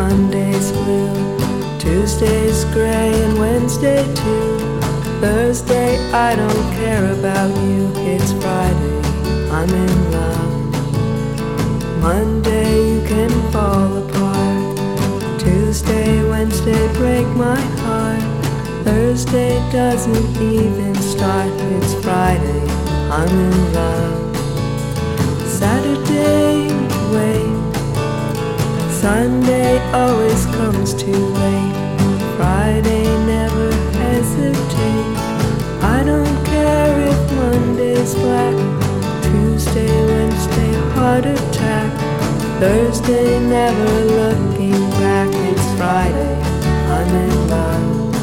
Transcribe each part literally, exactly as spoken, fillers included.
Monday's blue, Tuesday's gray, and Wednesday too. Thursday, I don't care about you. It's Friday, I'm in love. Monday, you can fall apart. Tuesday, Wednesday, break my heart. Thursday doesn't even start. It's Friday, I'm in love. Saturday, wait. Sunday always comes too late. Friday, never hesitate. I don't care if Monday's black. Tuesday, Wednesday, heart attack. Thursday, never looking back. It's Friday, I'm in love.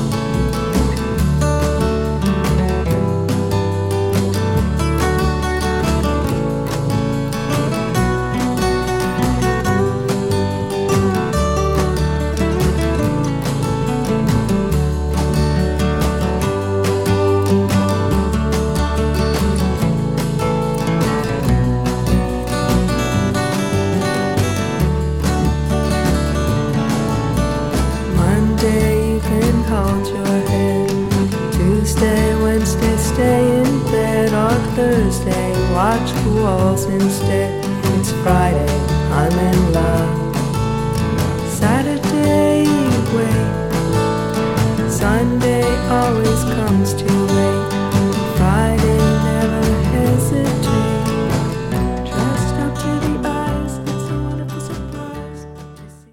Hold your head. Tuesday, Wednesday, stay in bed. Or Thursday, watch the walls instead. It's Friday, I'm in love.